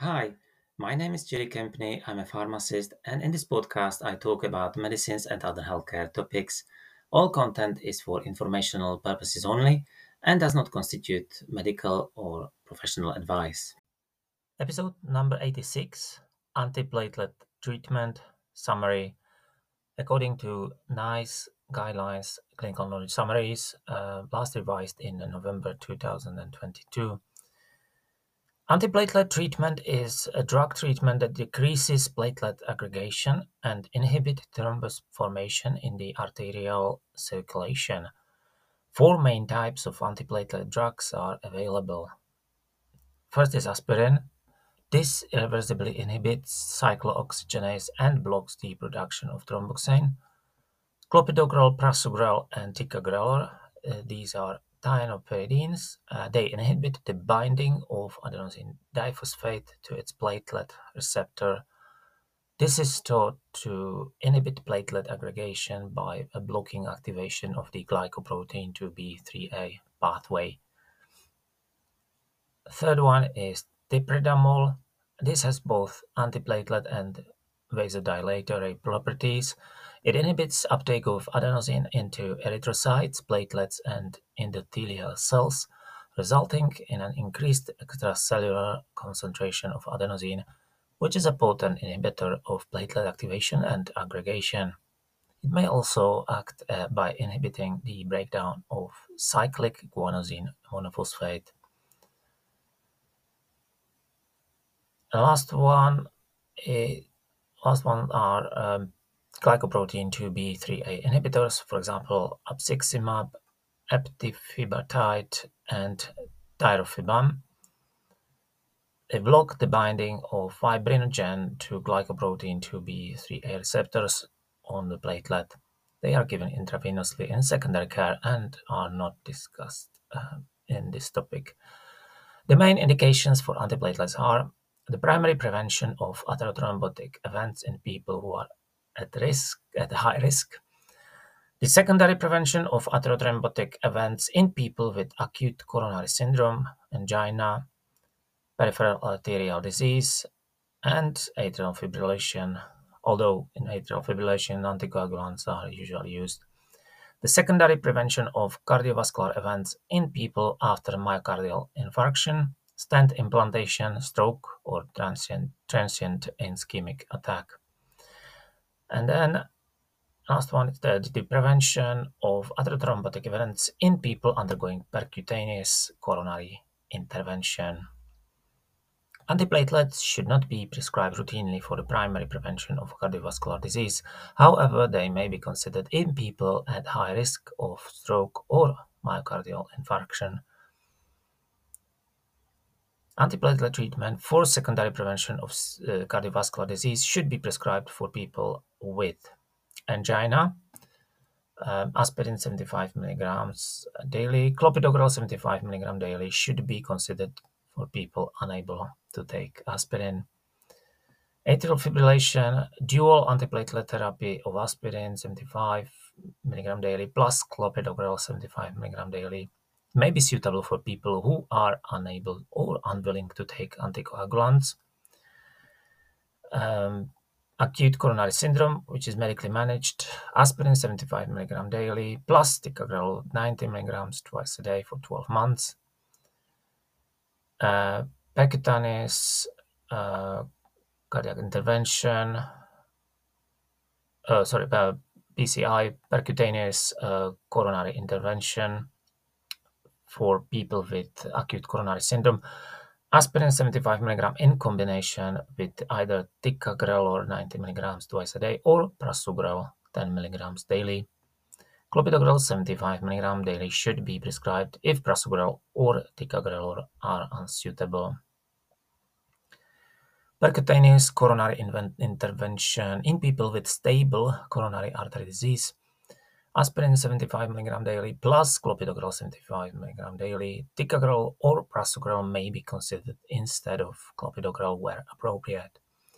Hi, my name is Jerry Kempney. I'm a pharmacist, and in this podcast, I talk about medicines and other healthcare topics. All content is for informational purposes only and does not constitute medical or professional advice. Episode number 86, Antiplatelet Treatment Summary. According to NICE Guidelines Clinical Knowledge Summaries, last revised in November 2022. Antiplatelet treatment is a drug treatment that decreases platelet aggregation and inhibit thrombus formation in the arterial circulation. Four main types of antiplatelet drugs are available. First is aspirin. This irreversibly inhibits cyclooxygenase and blocks the production of thromboxane. Clopidogrel, prasugrel, and ticagrelor. These are thienopyridines. They inhibit the binding of adenosine diphosphate to its platelet receptor. This is thought to inhibit platelet aggregation by blocking activation of the glycoprotein 2B3A pathway. Third one is dipridamole. This has both antiplatelet and vasodilatory properties. It inhibits uptake of adenosine into erythrocytes, platelets, and endothelial cells, resulting in an increased extracellular concentration of adenosine, which is a potent inhibitor of platelet activation and aggregation. It may also act by inhibiting the breakdown of cyclic guanosine monophosphate. The eh, last one are glycoprotein 2B3A inhibitors, for example, abciximab, eptifibatide, and tirofiban. They block the binding of fibrinogen to glycoprotein 2B3A receptors on the platelet. They are given intravenously in secondary care and are not discussed in this topic. The main indications for antiplatelets are the primary prevention of atherothrombotic events in people who are at high risk. The secondary prevention of atherothrombotic events in people with acute coronary syndrome, angina, peripheral arterial disease, and atrial fibrillation, although in atrial fibrillation anticoagulants are usually used. The secondary prevention of cardiovascular events in people after myocardial infarction, stent implantation, stroke, or transient ischemic attack. And then last one is the prevention of atherothrombotic events in people undergoing percutaneous coronary intervention. Antiplatelets should not be prescribed routinely for the primary prevention of cardiovascular disease. However, they may be considered in people at high risk of stroke or myocardial infarction. Antiplatelet treatment for secondary prevention of cardiovascular disease should be prescribed for people with angina, aspirin 75 milligrams daily, clopidogrel 75 milligram daily should be considered for people unable to take aspirin. Atrial fibrillation, dual antiplatelet therapy of aspirin 75 milligram daily plus clopidogrel 75 milligram daily may be suitable for people who are unable or unwilling to take anticoagulants. Acute coronary syndrome, which is medically managed, aspirin 75 milligram daily plus ticagrelor 90 milligrams twice a day for 12 months. Percutaneous cardiac intervention, PCI, percutaneous coronary intervention for people with acute coronary syndrome. Aspirin 75 milligram in combination with either ticagrelor 90 milligrams twice a day or prasugrel 10 milligrams daily. Clopidogrel 75 milligram daily should be prescribed if prasugrel or ticagrelor are unsuitable. Percutaneous coronary intervention in people with stable coronary artery disease. Aspirin 75 milligram daily plus clopidogrel 75 milligram daily. Ticagrelor or prasugrel may be considered instead of clopidogrel where appropriate.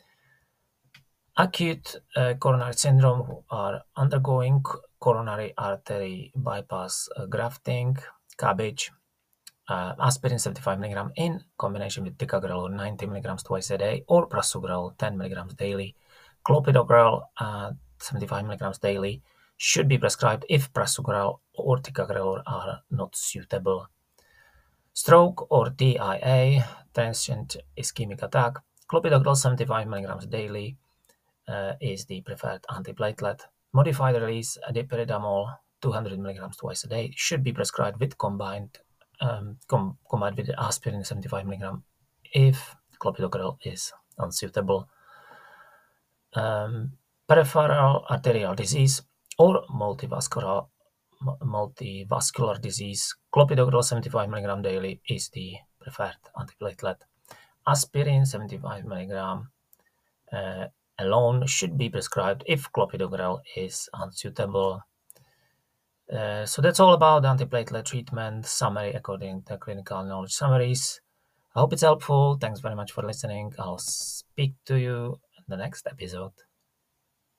Acute coronary syndrome who are undergoing coronary artery bypass grafting, CABG, aspirin 75 mg in combination with ticagrelor 90 mg twice a day, or prasugrel 10 mg daily. Clopidogrel 75 mg daily should be prescribed if prasugrel or ticagrelor are not suitable. Stroke or TIA, transient ischemic attack, clopidogrel 75 mg daily is the preferred antiplatelet. Modified release dipyridamole 200 mg twice a day should be prescribed with combined with aspirin 75 mg if clopidogrel is unsuitable. Peripheral arterial disease or multivascular disease, clopidogrel 75 mg daily is the preferred antiplatelet. Aspirin 75 mg alone should be prescribed if clopidogrel is unsuitable. So that's all about antiplatelet treatment summary according to clinical knowledge summaries. I hope it's helpful. Thanks very much for listening. I'll speak to you in the next episode.